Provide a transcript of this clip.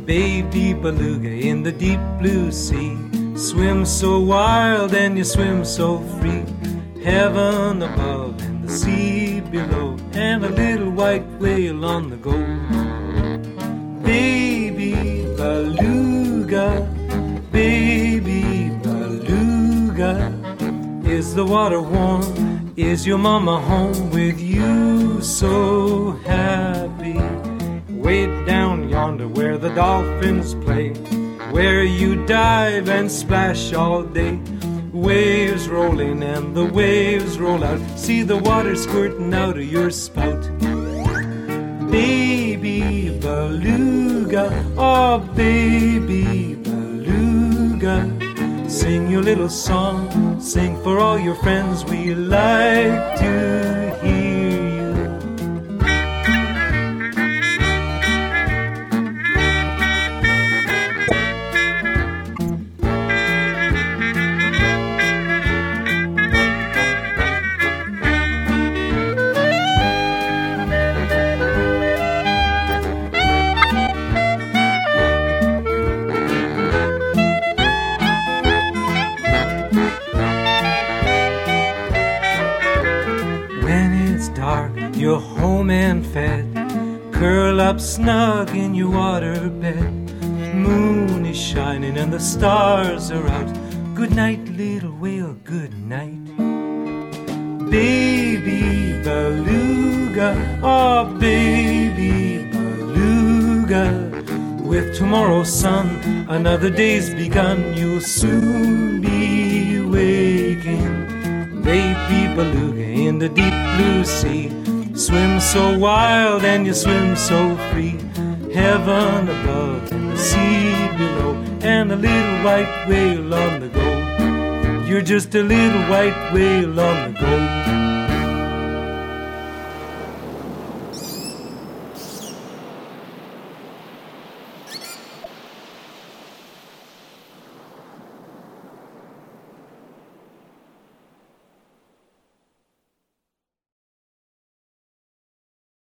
Baby beluga in the deep blue sea, swim so wild and you swim so free. Heaven above and the sea below, and a little white whale on the go. Baby beluga, baby beluga, is the water warm? Is your mama home with you so happy? Way down yonder where the dolphins play, where you dive and splash all day. Waves rolling and the waves roll out, see the water squirting out of your spout. Baby beluga, oh baby beluga, sing your little song, sing for all your friends, we like to hear you. You're home and fed, curl up snug in your water bed. Moon is shining and the stars are out. Good night, little whale, good night. Baby beluga, oh baby beluga, with tomorrow's sun, another day's begun. You'll soon be waking. Baby beluga in the deep blue sea, swim so wild and you swim so free. Heaven above and the sea below, and a little white whale on the go. You're just a little white whale on the go.